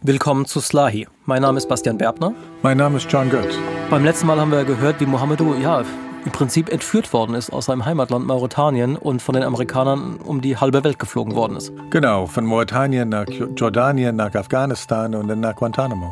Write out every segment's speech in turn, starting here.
Willkommen zu Slahi. Mein Name ist Bastian Berbner. Mein Name ist John Götz. Beim letzten Mal haben wir gehört, wie Mohamedou im Prinzip entführt worden ist aus seinem Heimatland Mauretanien und von den Amerikanern um die halbe Welt geflogen worden ist. Genau, von Mauretanien nach Jordanien, nach Afghanistan und dann nach Guantanamo.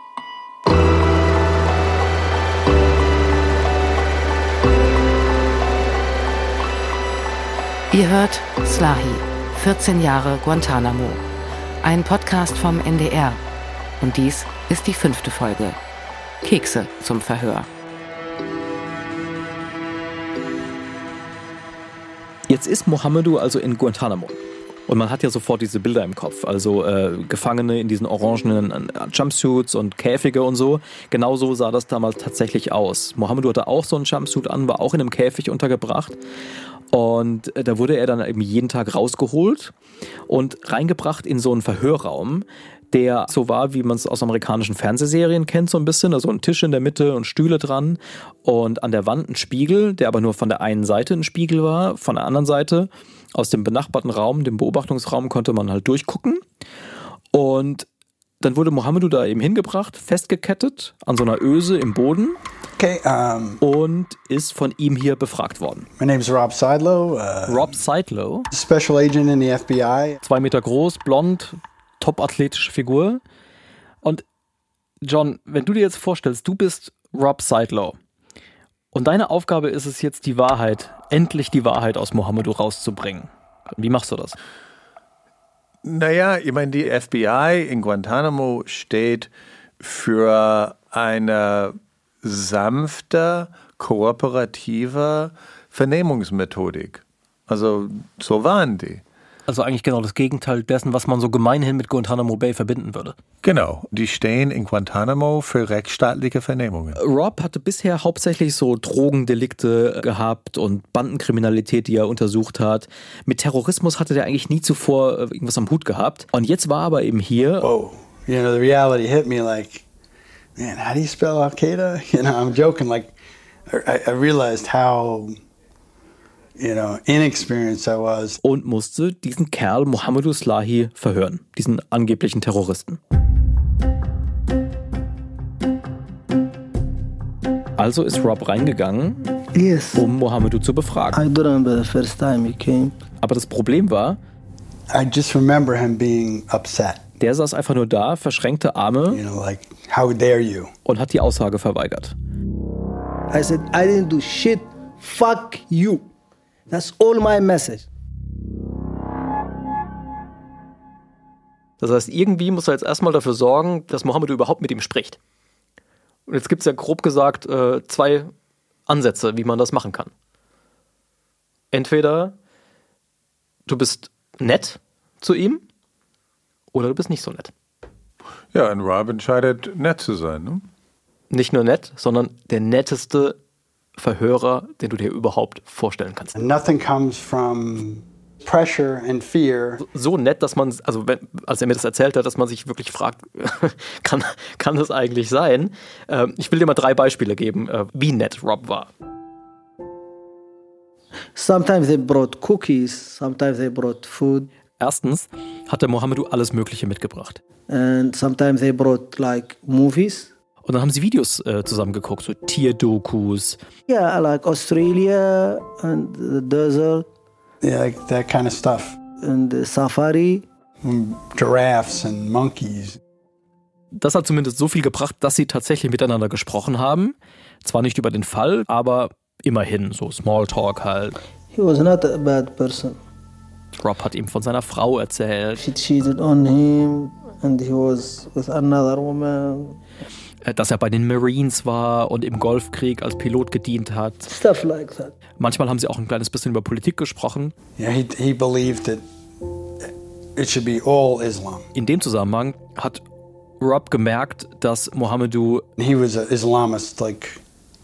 Ihr hört Slahi, 14 Jahre Guantanamo. Ein Podcast vom NDR. Und dies ist die 5. Folge. Kekse zum Verhör. Jetzt ist Mohamedou also in Guantanamo. Und man hat ja sofort diese Bilder im Kopf. Also Gefangene in diesen orangenen Jumpsuits und Käfige und so. Genauso sah das damals tatsächlich aus. Mohamedou hatte auch so einen Jumpsuit an, war auch in einem Käfig untergebracht. Und da wurde er dann eben jeden Tag rausgeholt und reingebracht in so einen Verhörraum, der so war, wie man es aus amerikanischen Fernsehserien kennt, so ein bisschen. Also ein Tisch in der Mitte und Stühle dran und an der Wand ein Spiegel, der aber nur von der einen Seite ein Spiegel war. Von der anderen Seite, aus dem benachbarten Raum, dem Beobachtungsraum, konnte man halt durchgucken. Und dann wurde Mohamedou da eben hingebracht, festgekettet an so einer Öse im Boden. Okay, und ist von ihm hier befragt worden. My name is Rob Seidlow. Rob Seidlow. Special Agent in the FBI. 2 Meter groß, blond, top-athletische Figur. Und John, wenn du dir jetzt vorstellst, du bist Rob Seidlow und deine Aufgabe ist es jetzt, endlich die Wahrheit aus Mohamedou rauszubringen. Wie machst du das? Naja, ich meine, die FBI in Guantanamo steht für eine sanfte, kooperative Vernehmungsmethodik. Also so waren die. Also eigentlich genau das Gegenteil dessen, was man so gemeinhin mit Guantanamo Bay verbinden würde. Genau, die stehen in Guantanamo für rechtsstaatliche Vernehmungen. Rob hatte bisher hauptsächlich so Drogendelikte gehabt und Bandenkriminalität, die er untersucht hat. Mit Terrorismus hatte der eigentlich nie zuvor irgendwas am Hut gehabt. Und jetzt war aber eben hier... Whoa, the reality hit me like, man, how do you spell Al-Qaeda? I'm joking, like, I realized how... inexperienced I was. Und musste diesen Kerl Mohamedou Slahi verhören, diesen angeblichen Terroristen. Also ist Rob reingegangen, um Mohamedou zu befragen. I don't remember the first time he came. Aber das Problem war, I just remember him being upset. Der saß einfach nur da, verschränkte Arme, like, how dare you? Und hat die Aussage verweigert. I said, I didn't do shit. Fuck you. That's all my message. Das heißt, irgendwie muss er jetzt erstmal dafür sorgen, dass Mohamedou überhaupt mit ihm spricht. Und jetzt gibt es ja grob gesagt 2 Ansätze, wie man das machen kann. Entweder du bist nett zu ihm oder du bist nicht so nett. Ja, und Rob entscheidet, nett zu sein, ne? Nicht nur nett, sondern der netteste Verhörer, den du dir überhaupt vorstellen kannst. Nothing comes from pressure and fear. So nett, dass man, als er mir das erzählt hat, dass man sich wirklich fragt, kann das eigentlich sein? Ich will dir mal 3 Beispiele geben, wie nett Rob war. Sometimes they brought cookies, sometimes they brought food. Erstens hat der Mohamedou alles Mögliche mitgebracht. And sometimes they brought like movies. Und dann haben sie Videos zusammen geguckt, so Tierdokus. Yeah, like Australia and the desert. Yeah, like that kind of stuff. And the safari. Giraffes and monkeys. Das hat zumindest so viel gebracht, dass sie tatsächlich miteinander gesprochen haben. Zwar nicht über den Fall, aber immerhin, so Smalltalk halt. He was not a bad person. Rob hat ihm von seiner Frau erzählt. She cheated on him and he was with another woman. Dass er bei den Marines war und im Golfkrieg als Pilot gedient hat. Stuff like that. Manchmal haben sie auch ein kleines bisschen über Politik gesprochen. Yeah, he believed that it should be all Islam. In dem Zusammenhang hat Rob gemerkt, dass Mohamedou he was an Islamist, like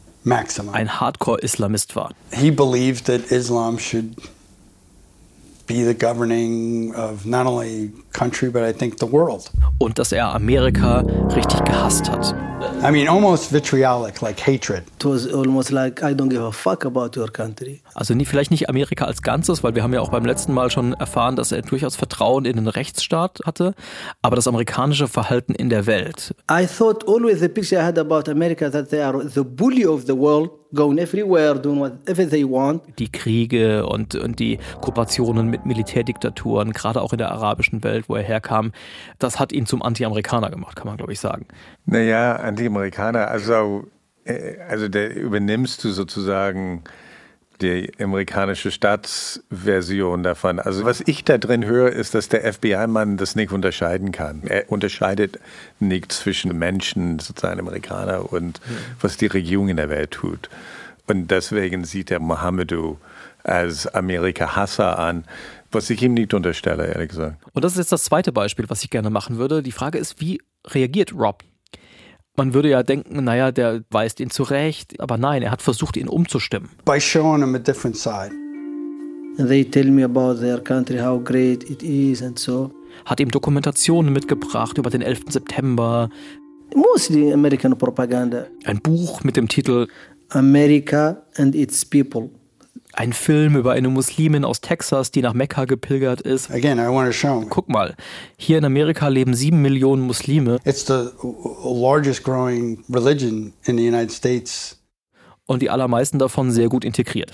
maximum. Ein Hardcore-Islamist war. He believed that Islam should be the governing of not only country, but I think the world. Und dass er Amerika richtig gehasst hat. I mean, almost vitriolic, like hatred. It was almost like, I don't give a fuck about your country. Also vielleicht nicht Amerika als Ganzes, weil wir haben ja auch beim letzten Mal schon erfahren, dass er durchaus Vertrauen in den Rechtsstaat hatte, aber das amerikanische Verhalten in der Welt. I thought always the picture I had about America that they are the bully of the world, going everywhere, doing whatever they want. Die Kriege und die Kooperationen mit Militärdiktaturen, gerade auch in der arabischen Welt, wo er herkam, das hat ihn zum Anti-Amerikaner gemacht, kann man glaube ich sagen. Naja, Anti-Amerikaner, also da übernimmst du sozusagen die amerikanische Staatsversion davon. Also was ich da drin höre, ist, dass der FBI-Mann das nicht unterscheiden kann. Er unterscheidet nicht zwischen Menschen, sozusagen Amerikaner, und was die Regierung in der Welt tut. Und deswegen sieht er Mohamedou als Amerika-Hasser an, was ich ihm nicht unterstelle, ehrlich gesagt. Und das ist jetzt das zweite Beispiel, was ich gerne machen würde. Die Frage ist, wie reagiert Rob? Man würde ja denken, naja, der weist ihn zurecht, aber nein, er hat versucht, ihn umzustimmen. By showing them a different side. And they tell me about their country, how great it is and so. Hat ihm Dokumentationen mitgebracht über den 11. September. Mostly American propaganda. Ein Buch mit dem Titel America and its people. Ein Film über eine Muslimin aus Texas, die nach Mekka gepilgert ist. Again, I want to show them. Guck mal, hier in Amerika leben 7 Millionen Muslime. It's the largest growing religion in the United States. Und die allermeisten davon sehr gut integriert.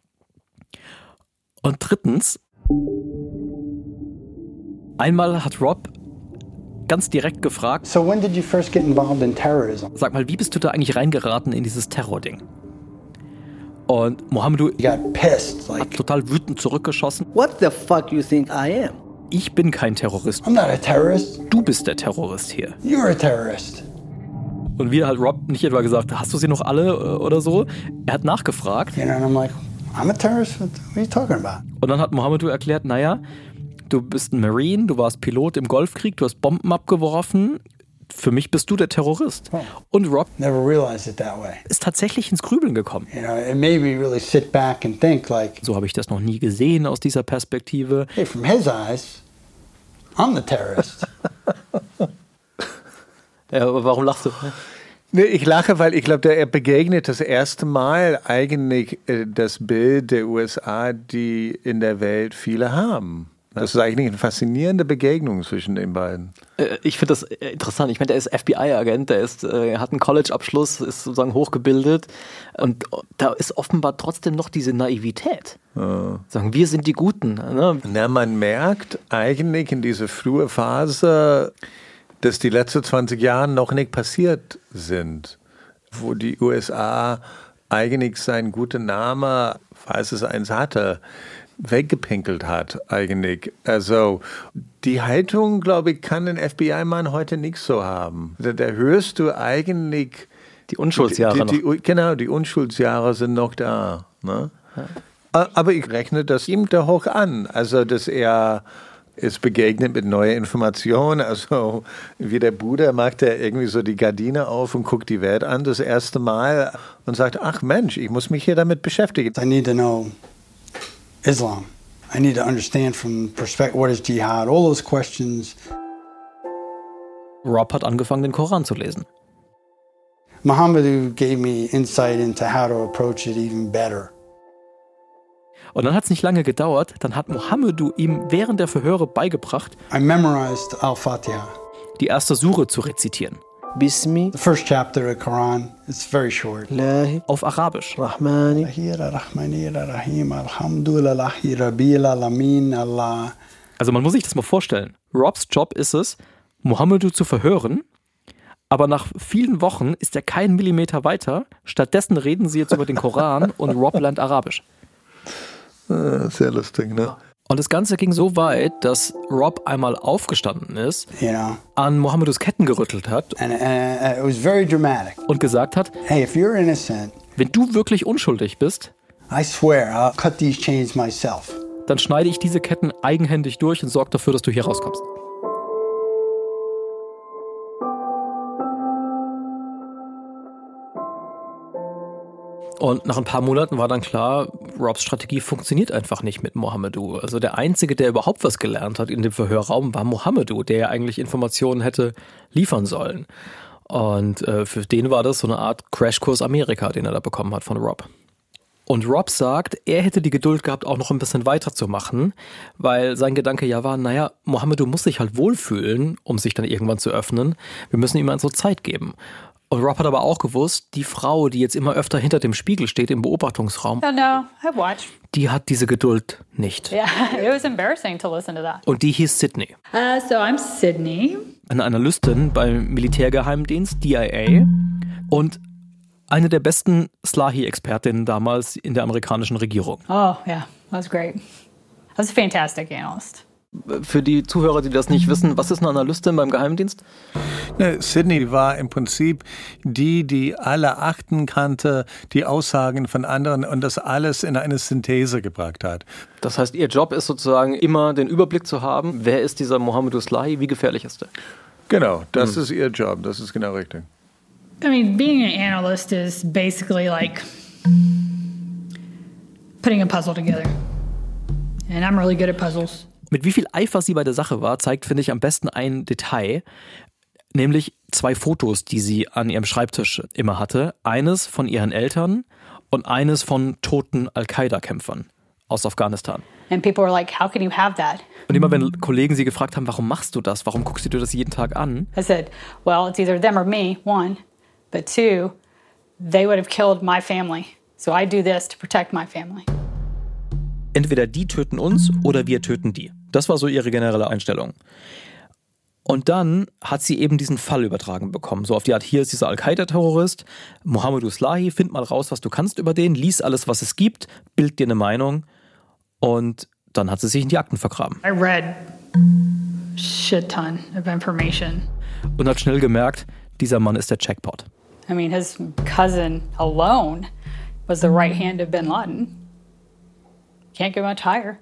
Und drittens, einmal hat Rob ganz direkt gefragt, So when did you first get involved in terrorism? sag mal, wie bist du da eigentlich reingeraten in dieses Terrording? Und Mohamedou You got pissed, hat like, total wütend zurückgeschossen. What the fuck you think I am? Ich bin kein Terrorist. I'm not a terrorist. Du bist der Terrorist hier. You're a terrorist. Und wieder hat Rob nicht etwa gesagt, hast du sie noch alle oder so? Er hat nachgefragt. You know, and I'm like, I'm a terrorist? What are you talking about? Und dann hat Mohamedou erklärt, naja, du bist ein Marine, du warst Pilot im Golfkrieg, du hast Bomben abgeworfen. Für mich bist du der Terrorist. Oh. Und Rob Never realized it that way. ist tatsächlich ins Grübeln gekommen. You know, it made me really sit back and think like, So habe ich das noch nie gesehen aus dieser Perspektive. hey, from his eyes, I'm the terrorist. Ja, aber warum lachst du? Nee, ich lache, weil ich glaube, er begegnet das erste Mal eigentlich das Bild der USA, die in der Welt viele haben. Das ist eigentlich eine faszinierende Begegnung zwischen den beiden. Ich finde das interessant. Ich meine, der ist FBI-Agent, der hat einen College-Abschluss, ist sozusagen hochgebildet und da ist offenbar trotzdem noch diese Naivität. Ja. Sagen, wir sind die Guten. Ne? Na, man merkt eigentlich in dieser frühen Phase, dass die letzten 20 Jahre noch nicht passiert sind, wo die USA eigentlich seinen guten Namen, falls es eins hatte, weggepinkelt hat eigentlich. Also die Haltung, glaube ich, kann ein FBI-Mann heute nicht so haben. Da hörst du eigentlich die Unschuldsjahre noch. Genau, die Unschuldsjahre sind noch da. Ne? Ja. Aber ich rechne das ihm da hoch an. Also, dass er ist begegnet mit neuen Informationen. Also wie der Bruder macht er irgendwie so die Gardine auf und guckt die Welt an das erste Mal und sagt, ach Mensch, ich muss mich hier damit beschäftigen. I need to know Islam. I need to understand from perspective, what is jihad, all those questions. Rob hat angefangen, den Koran zu lesen. Mohamedou gave me insight into how to approach it even better. Und dann hat es nicht lange gedauert, dann hat Mohamedou ihm während der Verhöre beigebracht, I memorized Al-Fatiha. Die erste Sure zu rezitieren. Bismi. The first chapter of the Quran, it's very short. Lahi. Auf Arabisch. Rahmani. Also man muss sich das mal vorstellen. Robs Job ist es, Mohamedou zu verhören, aber nach vielen Wochen ist er keinen Millimeter weiter. Stattdessen reden sie jetzt über den Koran und Rob lernt Arabisch. Sehr lustig, ne? Und das Ganze ging so weit, dass Rob einmal aufgestanden ist, an Mohamedous Ketten gerüttelt hat and it was very dramatic. Und gesagt hat, hey, if you're innocent, wenn du wirklich unschuldig bist, I swear I'll cut these chains myself. Dann schneide ich diese Ketten eigenhändig durch und sorge dafür, dass du hier rauskommst. Und nach ein paar Monaten war dann klar, Robs Strategie funktioniert einfach nicht mit Mohamedou. Also der Einzige, der überhaupt was gelernt hat in dem Verhörraum, war Mohamedou, der ja eigentlich Informationen hätte liefern sollen. Und für den war das so eine Art Crashkurs Amerika, den er da bekommen hat von Rob. Und Rob sagt, er hätte die Geduld gehabt, auch noch ein bisschen weiterzumachen, weil sein Gedanke ja war, naja, Mohamedou muss sich halt wohlfühlen, um sich dann irgendwann zu öffnen. Wir müssen ihm also Zeit geben. Und Rob hat aber auch gewusst, die Frau, die jetzt immer öfter hinter dem Spiegel steht im Beobachtungsraum, die hat diese Geduld nicht. Yeah, it was embarrassing to listen to that. Und die hieß Sydney. So I'm Sydney. Eine Analystin beim Militärgeheimdienst, DIA, und eine der besten Slahi-Expertinnen damals in der amerikanischen Regierung. Oh, yeah, that was great. I was a fantastic analyst. Für die Zuhörer, die das nicht wissen, was ist eine Analystin beim Geheimdienst? Sydney war im Prinzip die alle Akten kannte, die Aussagen von anderen und das alles in eine Synthese gebracht hat. Das heißt, ihr Job ist sozusagen immer den Überblick zu haben, wer ist dieser Mohamedou Slahi, wie gefährlich ist er? Genau, das ist ihr Job, das ist genau richtig. I mean, being an analyst is basically like putting a puzzle together. And I'm really good at puzzles. Mit wie viel Eifer sie bei der Sache war, zeigt, finde ich, am besten ein Detail, nämlich 2 Fotos, die sie an ihrem Schreibtisch immer hatte. Eines von ihren Eltern und eines von toten Al-Qaida-Kämpfern aus Afghanistan. And people were like, how can you have that? Und immer wenn Kollegen sie gefragt haben, warum machst du das? Warum guckst du dir das jeden Tag an? I said, well, it's either them or me, 1, but 2, they would have killed my family. So I do this to protect my family. Entweder die töten uns oder wir töten die. Das war so ihre generelle Einstellung. Und dann hat sie eben diesen Fall übertragen bekommen. So auf die Art, hier ist dieser Al-Qaida-Terrorist, Mohamedou Slahi, find mal raus, was du kannst über den, lies alles, was es gibt, bild dir eine Meinung. Und dann hat sie sich in die Akten vergraben. I read shit ton of information. Und hat schnell gemerkt, dieser Mann ist der Jackpot. I mean, his cousin alone was the right hand of bin Laden. Can't get much higher.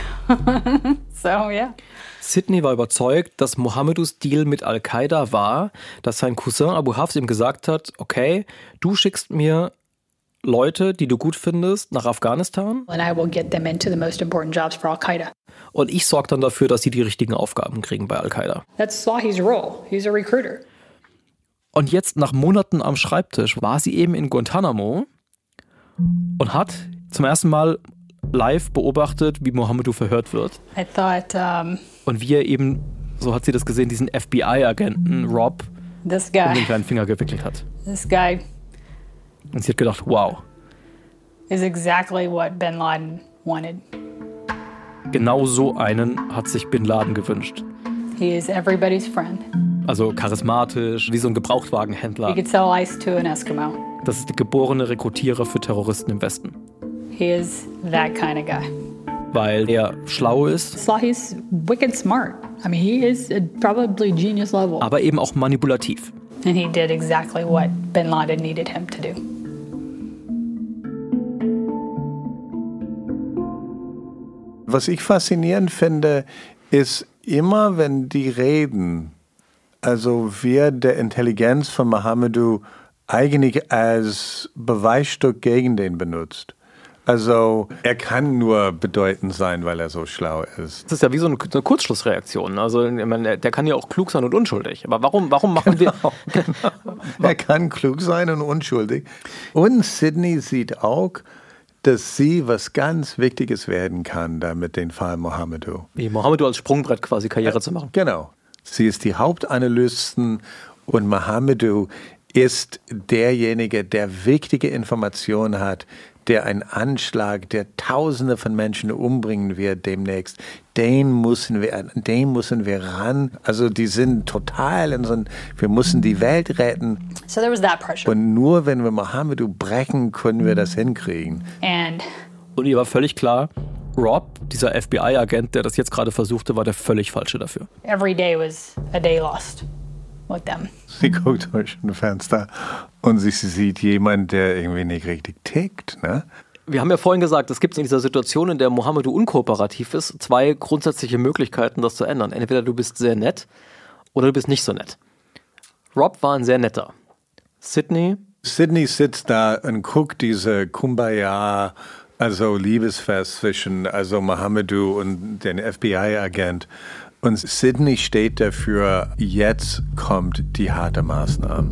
So, yeah. Sydney war überzeugt, dass Mohamedous Deal mit Al-Qaida war, dass sein Cousin Abu Hafs ihm gesagt hat, okay, du schickst mir Leute, die du gut findest, nach Afghanistan. And I will get them into the most important jobs for Al-Qaida. Und ich sorge dann dafür, dass sie die richtigen Aufgaben kriegen bei Al-Qaida. That's Slahi's role. He's a recruiter. Und jetzt, nach Monaten am Schreibtisch, war sie eben in Guantanamo und hat zum ersten Mal live beobachtet, wie Mohamedou verhört wird. I thought, und wie er eben, so hat sie das gesehen, diesen FBI-Agenten Rob this um guy, den kleinen Finger gewickelt hat. this guy Und sie hat gedacht, wow, is exactly what bin Laden wanted. genau so einen hat sich Bin Laden gewünscht. He is everybody's friend. Also charismatisch, wie so ein Gebrauchtwagenhändler. He could sell ice to an Eskimo. Das ist der geborene Rekrutierer für Terroristen im Westen. He is that kind of guy. Weil er schlau ist, Slahi's wicked smart. I mean, he is probably genius level. aber eben auch manipulativ. And he did exactly what bin Laden needed him to do. Was ich faszinierend finde, ist immer, wenn die reden, also wird der Intelligenz von Mohamedou eigentlich als Beweisstück gegen den benutzt. Also er kann nur bedeutend sein, weil er so schlau ist. Das ist ja wie so eine Kurzschlussreaktion. Also ich meine, der kann ja auch klug sein und unschuldig. Aber warum machen wir... Genau. Er kann klug sein und unschuldig. Und Sydney sieht auch, dass sie was ganz Wichtiges werden kann, da mit dem Fall Mohamedou. Wie Mohamedou als Sprungbrett quasi Karriere zu machen. Genau. Sie ist die Hauptanalystin und Mohamedou ist derjenige, der wichtige Informationen hat, der einen Anschlag, der Tausende von Menschen umbringen wird demnächst, den müssen wir ran. Also die sind total in so ein, wir müssen die Welt retten. So there was that pressure. Und nur wenn wir Mohamedou brechen, können wir das hinkriegen. Und ihr war völlig klar, Rob, dieser FBI-Agent, der das jetzt gerade versuchte, war der völlig Falsche dafür. Every day was a day lost with them. Sie guckt durch ein Fenster und sie sieht jemanden, der irgendwie nicht richtig tickt, ne? Wir haben ja vorhin gesagt, es gibt in dieser Situation, in der Mohamedou unkooperativ ist, 2 grundsätzliche Möglichkeiten, das zu ändern. Entweder du bist sehr nett oder du bist nicht so nett. Rob war ein sehr netter. Sydney Sydney sitzt da und guckt diese Kumbaya also Liebesfest zwischen Mohamedou und den FBI-Agent. Und Sidney steht dafür, jetzt kommt die harte Maßnahme.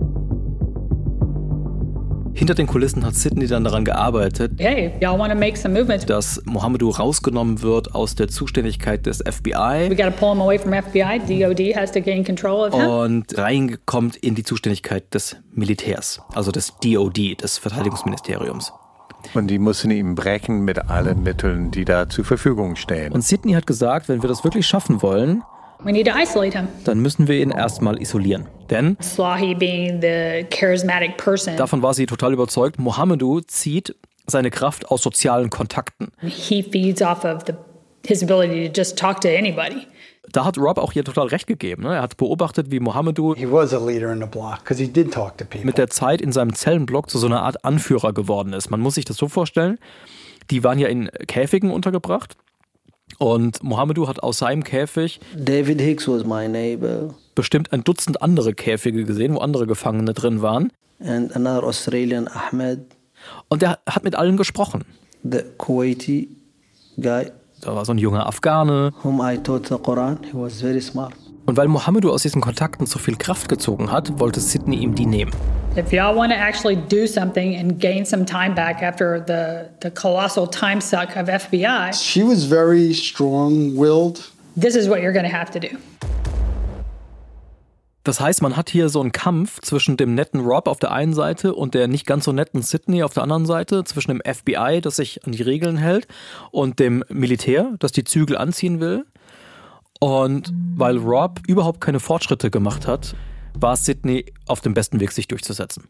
Hinter den Kulissen hat Sidney dann daran gearbeitet, Hey, y'all want to make some movements? dass Mohamedou rausgenommen wird aus der Zuständigkeit des FBI We got to pull him away from FBI. DOD has to gain control of him. und reinkommt in die Zuständigkeit des Militärs, also des DOD, des Verteidigungsministeriums. Und die müssen ihm brechen mit allen Mitteln, die da zur Verfügung stehen. Und Sidney hat gesagt, wenn wir das wirklich schaffen wollen, We need to isolate him. dann müssen wir ihn erstmal isolieren. Denn Slahi being the charismatic person, davon war sie total überzeugt, Mohamedou zieht seine Kraft aus sozialen Kontakten. he feeds off of his ability to just talk to anybody. Da hat Rob auch hier total recht gegeben. Ne? Er hat beobachtet, wie Mohamedou He was a leader in the block because he did talk to people. mit der Zeit in seinem Zellenblock zu so einer Art Anführer geworden ist. Man muss sich das so vorstellen, die waren ja in Käfigen untergebracht und Mohamedou hat aus seinem Käfig David Hicks was my neighbor, bestimmt ein Dutzend andere Käfige gesehen, wo andere Gefangene drin waren. and another Australian, Ahmed, Und er hat mit allen gesprochen. the Kuwaiti guy Da war so ein junger Afghane. whom I taught the Quran. He was very smart. Und weil Mohamedou aus diesen Kontakten so viel Kraft gezogen hat, wollte Sidney ihm die nehmen. If y'all want to actually do something and gain some time back after the colossal time suck of FBI, She was very strong-willed. this is what you're going to have to do. Das heißt, man hat hier so einen Kampf zwischen dem netten Rob auf der einen Seite und der nicht ganz so netten Sidney auf der anderen Seite, zwischen dem FBI, das sich an die Regeln hält, und dem Militär, das die Zügel anziehen will. Und weil Rob überhaupt keine Fortschritte gemacht hat, war Sidney auf dem besten Weg, sich durchzusetzen.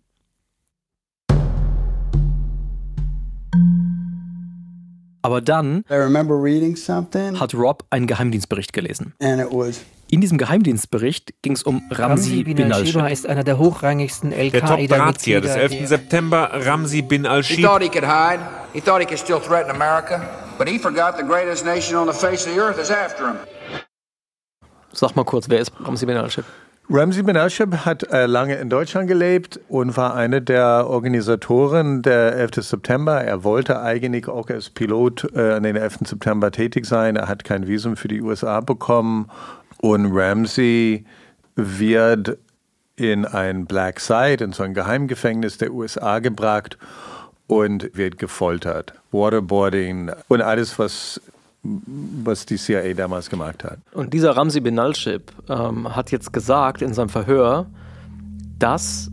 Aber dann I remember reading something, hat Rob einen Geheimdienstbericht gelesen. and it was In diesem Geheimdienstbericht ging es um Ramzi bin al-Shiba al-Shib. ist einer der hochrangigsten Der Top-Drahtzieher des 11. September, Ramzi bin He al-Shib, thought he could hide. He thought he could still threaten America. But he forgot the greatest nation on the face of the earth is after him. Sag mal kurz, wer ist Ramzi bin al-Shib? Ramzi bin al-Shib hat lange in Deutschland gelebt und war einer der Organisatoren der 11. September. Er wollte eigentlich auch als Pilot an den 11. September tätig sein. Er hat kein Visum für die USA bekommen. Und Ramzi wird in ein Black Site, in so ein Geheimgefängnis der USA gebracht und wird gefoltert. Waterboarding und alles, was die CIA damals gemacht hat. Und dieser Ramzi bin al-Shib hat jetzt gesagt in seinem Verhör, dass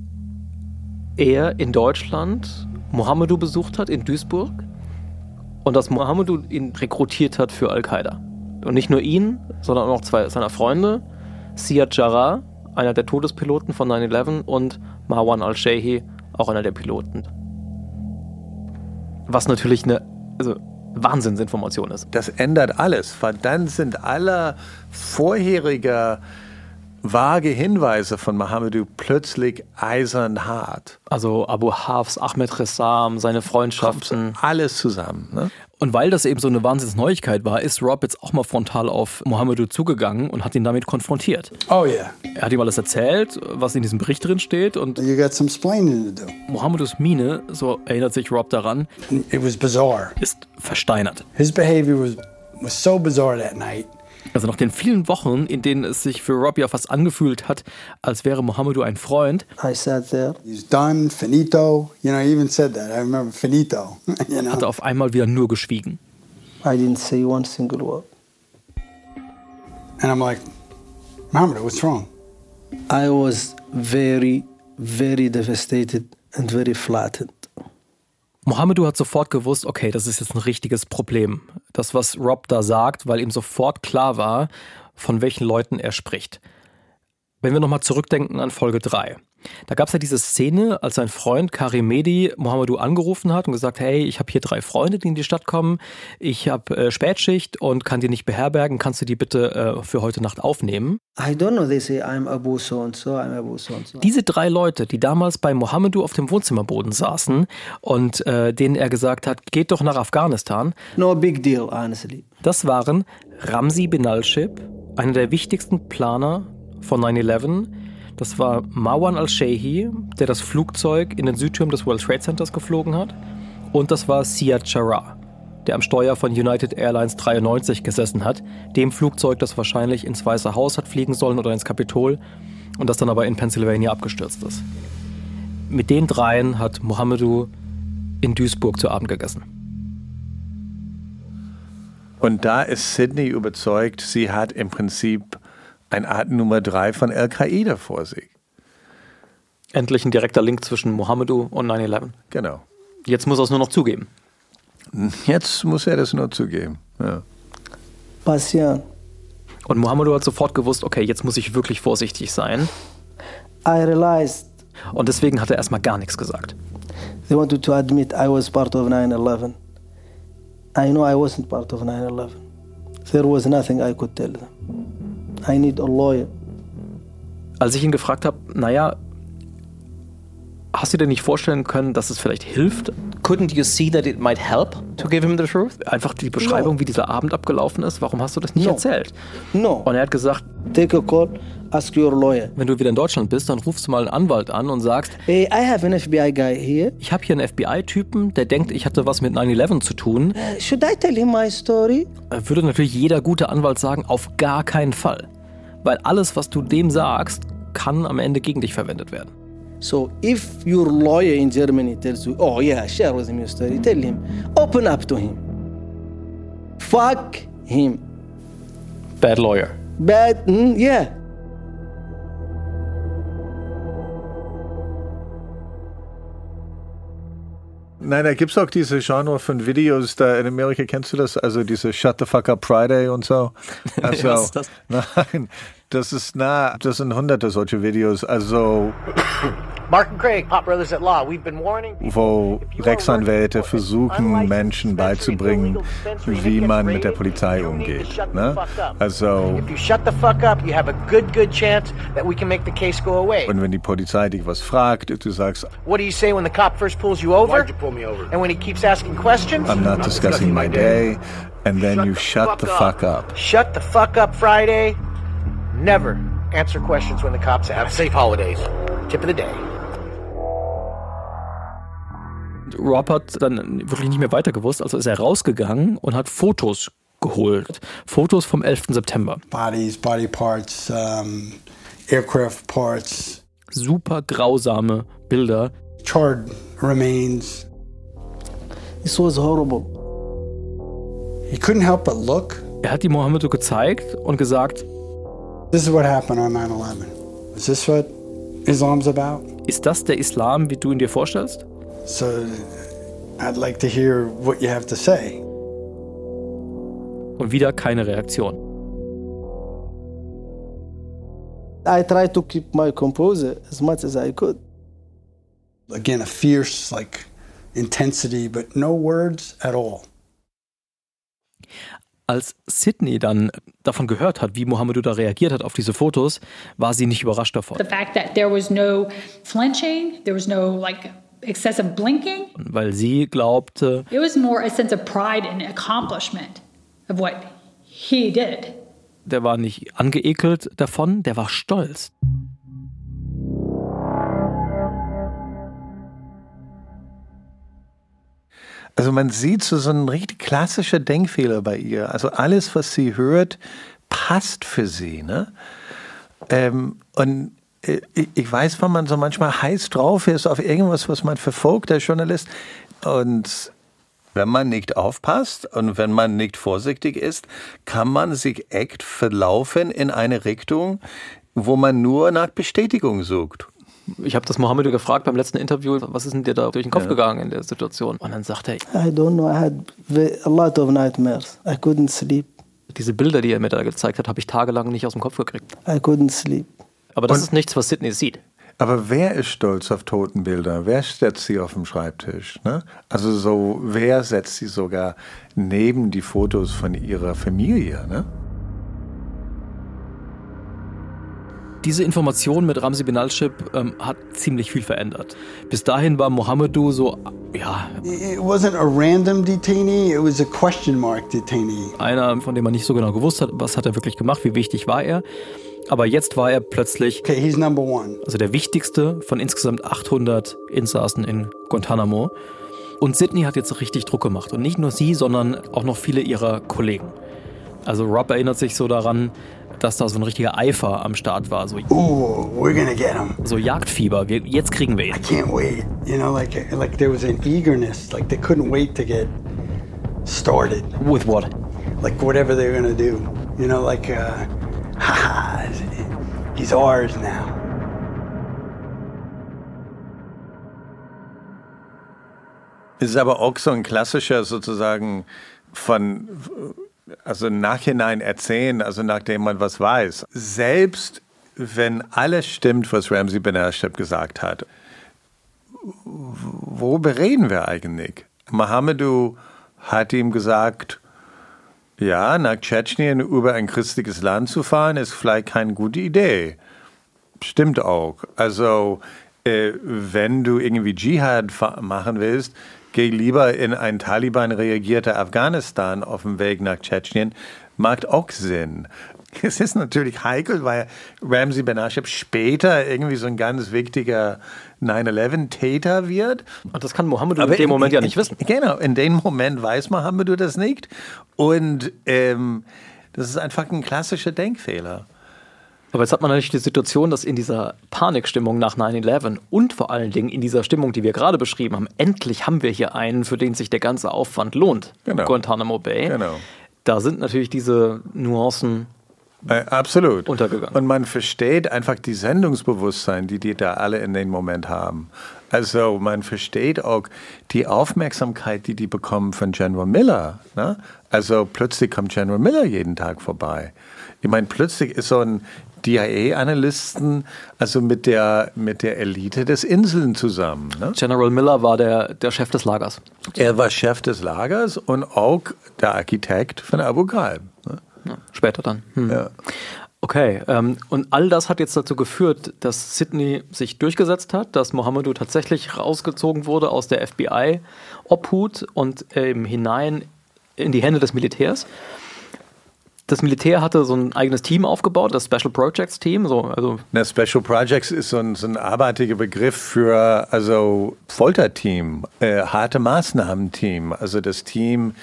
er in Deutschland Mohamedou besucht hat in Duisburg und dass Mohamedou ihn rekrutiert hat für Al-Qaida. Und nicht nur ihn, sondern auch noch zwei seiner Freunde, Ziad Jarrah, einer der Todespiloten von 9/11, und Marwan al-Shayhi, auch einer der Piloten. Was natürlich eine Wahnsinnsinformation ist. Das ändert alles, weil dann sind alle vorherige vage Hinweise von Mohamedou plötzlich eisern hart. Also Abu Hafs, Ahmed Ressam, seine Freundschaften. Alles zusammen. Ne? Und weil das eben so eine Wahnsinnsneuigkeit war, ist Rob jetzt auch mal frontal auf Mohamedou zugegangen und hat ihn damit konfrontiert. oh yeah, Er hat ihm alles erzählt, was in diesem Bericht drin steht, und you got some explaining to do. Mohamedous Miene, so erinnert sich Rob daran, It was bizarre. ist versteinert. His behavior was so bizarre that night. Also nach den vielen Wochen, in denen es sich für Rob ja fast angefühlt hat, als wäre Mohamedou ein Freund, I sat there. He's done, finito. You know, he even said that. I remember finito. You know. hat er auf einmal wieder nur geschwiegen. I didn't say one single word. And I'm like, Mohamedou, what's wrong? I was very, very devastated and very flattened. Mohamedou hat sofort gewusst, okay, das ist jetzt ein richtiges Problem. Das, was Rob da sagt, weil ihm sofort klar war, von welchen Leuten er spricht. Wenn wir nochmal zurückdenken an Folge 3. Da gab es ja diese Szene, als sein Freund Karim Mehdi Mohamedou angerufen hat und gesagt, hey, ich habe hier 3 Freunde, die in die Stadt kommen. Ich habe Spätschicht und kann die nicht beherbergen. Kannst du die bitte für heute Nacht aufnehmen? I don't know, they say, I'm Abu so-and-so, I'm Abu so-and-so. Diese 3 Leute, die damals bei Mohamedou auf dem Wohnzimmerboden saßen und denen er gesagt hat, geht doch nach Afghanistan. No big deal, honestly. Das waren Ramzi bin al-Shib, einer der wichtigsten Planer von 9/11. Das war Marwan al-Shayhi, der das Flugzeug in den Südturm des World Trade Centers geflogen hat. Und das war Ziad Jarrah, der am Steuer von United Airlines 93 gesessen hat, dem Flugzeug, das wahrscheinlich ins Weiße Haus hat fliegen sollen oder ins Kapitol und das dann aber in Pennsylvania abgestürzt ist. Mit den dreien hat Mohamedou in Duisburg zu Abend gegessen. Und da ist Sidney überzeugt, sie hat im Prinzip eine Art Nummer 3 von Al-Qaida vor sich. Endlich ein direkter Link zwischen Mohamedou und 9/11. Genau. Jetzt muss er es nur noch zugeben. Jetzt muss er das nur zugeben. Ja. Passion. Und Mohamedou hat sofort gewusst, okay, jetzt muss ich wirklich vorsichtig sein. I realized Und deswegen hat er erstmal gar nichts gesagt. they wanted to admit I was part of 9/11. I know I wasn't part of 9/11. There was nothing I could tell them. I need a lawyer. Als ich ihn gefragt habe, naja, hast du dir nicht vorstellen können, dass es vielleicht hilft? Couldn't you see that it might help to give him the truth? Einfach die Beschreibung, wie dieser Abend abgelaufen ist. Warum hast du das nicht erzählt? No. Und er hat gesagt, Take a call, ask your lawyer. wenn du wieder in Deutschland bist, dann rufst du mal einen Anwalt an und sagst, Hey, I have an FBI guy here. ich habe hier einen FBI-Typen, der denkt, ich hatte was mit 9/11 zu tun. Should I tell him my story? Würde natürlich jeder gute Anwalt sagen, auf gar keinen Fall. Weil alles, was du dem sagst, kann am Ende gegen dich verwendet werden. So if your lawyer in Germany tells you, oh yeah, share with him your story, tell him, open up to him. Fuck him. Bad lawyer. Bad, yeah. Nein, da gibt es auch diese Genre von Videos, da in Amerika, kennst du das? Also diese Shut the Fuck Up Friday und so. Also, Was ist das? Nein, das sind hunderte solche Videos, also Mark and Craig, Pop Brothers at Law. We've been warning. wo Rechtsanwälte versuchen, Menschen beizubringen, wie man mit der Polizei umgeht. Ne? Also, If you shut the fuck up, you have a good chance that we can make the case go away. und wenn die Polizei dich was fragt, du sagst, What do you say when the cop first pulls you over? Why'd you pull me over? And when he keeps asking questions? I'm not discussing my day, and then you shut the fuck up. Shut the fuck up, Friday. Never answer questions when the cops ask. Safe holidays. Tip of the day. Rob hat dann wirklich nicht mehr weiter gewusst, also ist er rausgegangen und hat Fotos geholt. Fotos vom 11. September. Bodies, body parts, aircraft parts. Super grausame Bilder. Charred remains. This was horrible. He couldn't help but look. Er hat die Mohamedou gezeigt und gesagt, This is what happened on 9/11. Is this what Islam's about? ist das der Islam, wie du ihn dir vorstellst? So I'd like to hear what you have to say. Und wieder keine Reaktion. I tried to keep my composure as much as I could. Again, a fierce, intensity, but no words at all. Als Sidney dann davon gehört hat, wie Mohamedou da reagiert hat auf diese Fotos, war sie nicht überrascht davon. The fact that there was no flinching, there was no excessive blinking. Weil sie glaubte, It was more a sense of pride and accomplishment of what he did. der war nicht angeekelt davon, der war stolz. Also man sieht so einen richtig klassischer Denkfehler bei ihr. Also alles, was sie hört, passt für sie. Ne? Und ich weiß, wenn man so manchmal heiß drauf ist auf irgendwas, was man verfolgt als Journalist. Und wenn man nicht aufpasst und wenn man nicht vorsichtig ist, kann man sich echt verlaufen in eine Richtung, wo man nur nach Bestätigung sucht. Ich habe das Mohamedou gefragt beim letzten Interview, was ist denn dir da durch den Kopf gegangen in der Situation? Und dann sagte er, I don't know, I had a lot of nightmares. I couldn't sleep. diese Bilder, die er mir da gezeigt hat, habe ich tagelang nicht aus dem Kopf gekriegt. I couldn't sleep. Aber das ist nichts, was Sidney sieht. Aber wer ist stolz auf Totenbilder? Wer setzt sie auf den Schreibtisch? Ne? Also so, wer setzt sie sogar neben die Fotos von ihrer Familie? Ne? Diese Information mit Ramzi Benalcib hat ziemlich viel verändert. Bis dahin war Mohamedou so, ja... It wasn't a random detainee, it was a question mark detainee. Einer, von dem man nicht so genau gewusst hat, was hat er wirklich gemacht, wie wichtig war er. Aber jetzt war er plötzlich Okay, he's number one. also der wichtigste von insgesamt 800 Insassen in Guantanamo. Und Sidney hat jetzt richtig Druck gemacht. Und nicht nur sie, sondern auch noch viele ihrer Kollegen. Also Rob erinnert sich so daran, dass da so ein richtiger Eifer am Start war. So, we're gonna get him. So Jagdfieber, jetzt kriegen wir ihn. I can't wait. You know, like there was an eagerness, like they couldn't wait to get started. With what? Like whatever they're gonna do. You know, like, he's ours now. Es ist aber auch so ein klassischer sozusagen also Nachhinein erzählen, also nachdem man was weiß. Selbst wenn alles stimmt, was Ramzi Ben-Ashdab gesagt hat, worüber reden wir eigentlich? Mohamedou hat ihm gesagt, ja, nach Tschetschenien über ein christliches Land zu fahren, ist vielleicht keine gute Idee. Stimmt auch. Also, wenn du irgendwie Dschihad machen willst, geh lieber in ein Taliban-regierter Afghanistan auf dem Weg nach Tschetschenien. Macht auch Sinn. Es ist natürlich heikel, weil Ramzi Ben-Ashdab später irgendwie so ein ganz wichtiger 9/11-Täter wird. Und das kann Mohamedou in dem Moment ja nicht wissen. Genau, in dem Moment weiß Mohamedou das nicht. Und das ist einfach ein klassischer Denkfehler. Aber jetzt hat man natürlich die Situation, dass in dieser Panikstimmung nach 9/11 und vor allen Dingen in dieser Stimmung, die wir gerade beschrieben haben, endlich haben wir hier einen, für den sich der ganze Aufwand lohnt. Genau. Guantanamo Bay. Genau. Da sind natürlich diese Nuancen absolut untergegangen. Und man versteht einfach die Sendungsbewusstsein, die da alle in dem Moment haben. Also man versteht auch die Aufmerksamkeit, die bekommen von General Miller. Ne? Also plötzlich kommt General Miller jeden Tag vorbei. Ich meine, plötzlich ist so ein DIA-Analysten, also mit der Elite des Inseln zusammen. Ne? General Miller war der Chef des Lagers. Er war Chef des Lagers und auch der Architekt von Abu Ghraib. Ne? Ja, später dann. Ja. Okay, und all das hat jetzt dazu geführt, dass Sidney sich durchgesetzt hat, dass Mohamedou tatsächlich rausgezogen wurde aus der FBI-Obhut und hinein in die Hände des Militärs. Das Militär hatte so ein eigenes Team aufgebaut, das Special Projects Team. Special Projects ist so ein abartiger Begriff für Folterteam, harte Maßnahmen-Team. Also das Team,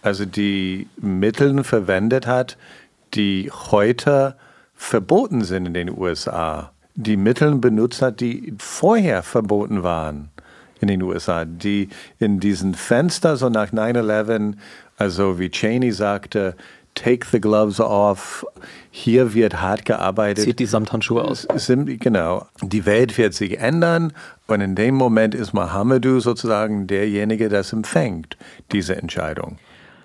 die Mittel verwendet hat, die heute verboten sind in den USA. Die Mittel benutzt hat, die vorher verboten waren in den USA. Die in diesen Fenstern, so nach 9/11, also wie Cheney sagte, take the gloves off, hier wird hart gearbeitet. Zieht die Samthandschuhe aus. Genau. Die Welt wird sich ändern und in dem Moment ist Mohamedou sozusagen derjenige, der empfängt, diese Entscheidung.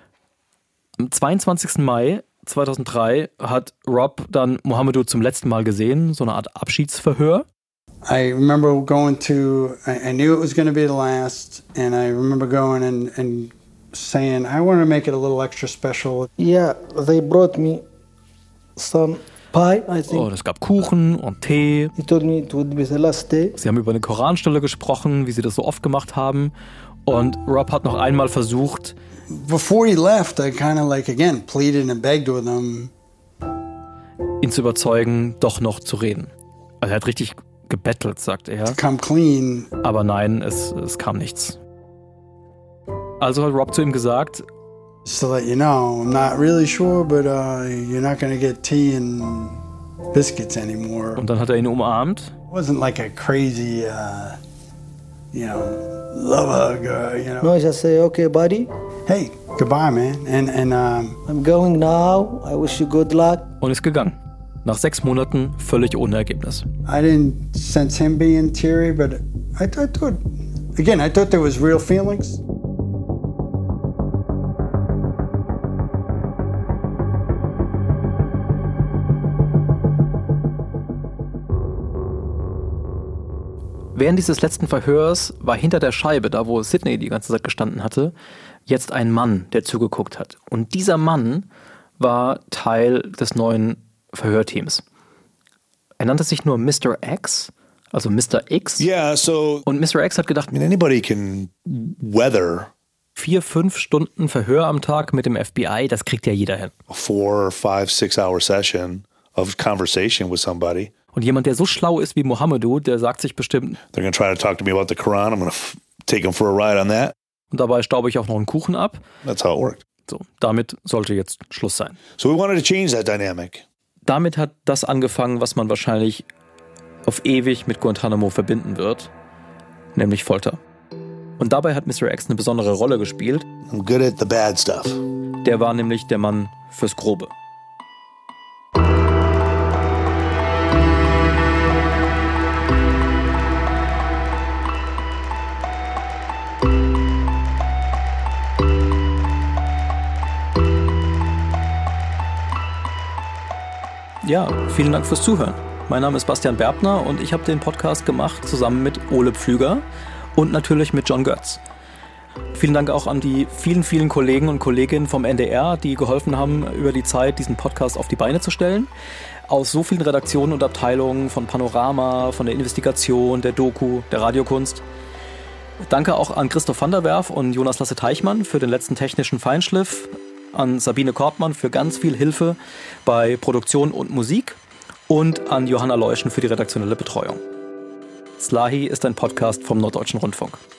Am 22. Mai 2003 hat Rob dann Mohamedou zum letzten Mal gesehen, so eine Art Abschiedsverhör. I remember going to, I knew it was going to be the last, and I remember going and saying, I want to make it a little extra special. Yeah, they brought me some pie, I think. Oh, es gab Kuchen und Tee. He told me it would be the last day. Sie haben über eine Koranstelle gesprochen, wie sie das so oft gemacht haben. Und Rob hat noch einmal versucht, before he left, I kind of again, pleaded and begged with him. Ihn zu überzeugen, doch noch zu reden. Also er hat richtig gebettelt, sagt er. To come clean. Aber nein, es kam nichts. Also hat Rob zu ihm gesagt, just to let you know, I'm not really sure, but you're not going to get tea and biscuits anymore. Und dann hat er ihn umarmt. It wasn't like a crazy, love hug, No, I just say, okay, buddy. Hey, goodbye, man. And I'm going now. I wish you good luck. Und ist gegangen. Nach 6 Monaten völlig ohne Ergebnis. I didn't sense him being teary, but I thought there was real feelings. Während dieses letzten Verhörs war hinter der Scheibe, da wo Sidney die ganze Zeit gestanden hatte, jetzt ein Mann, der zugeguckt hat. Und dieser Mann war Teil des neuen Verhörteams. Er nannte sich nur Mr. X, also Mr. X. Yeah, so und Mr. X hat gedacht, anybody can weather 4-5 Stunden Verhör am Tag mit dem FBI, das kriegt ja jeder hin. 4, 5, 6 hour session of conversation with somebody. Und jemand, der so schlau ist wie Mohamedou, der sagt sich bestimmt, they're going to try to talk to me about the Quran. I'm going to take them for a ride on that. Und dabei staube ich auch noch einen Kuchen ab. That's how it worked. So, damit sollte jetzt Schluss sein. So we wanted to change that dynamic. Damit hat das angefangen, was man wahrscheinlich auf ewig mit Guantanamo verbinden wird, nämlich Folter. Und dabei hat Mr. X eine besondere Rolle gespielt. I'm good at the bad stuff. Der war nämlich der Mann fürs Grobe. Ja, vielen Dank fürs Zuhören. Mein Name ist Bastian Berbner und ich habe den Podcast gemacht zusammen mit Ole Pflüger und natürlich mit John Götz. Vielen Dank auch an die vielen, vielen Kollegen und Kolleginnen vom NDR, die geholfen haben, über die Zeit diesen Podcast auf die Beine zu stellen. Aus so vielen Redaktionen und Abteilungen, von Panorama, von der Investigation, der Doku, der Radiokunst. Danke auch an Christoph van der Werf und Jonas Lasse-Teichmann für den letzten technischen Feinschliff, an Sabine Korbmann für ganz viel Hilfe bei Produktion und Musik und an Johanna Leuschen für die redaktionelle Betreuung. Slahi ist ein Podcast vom Norddeutschen Rundfunk.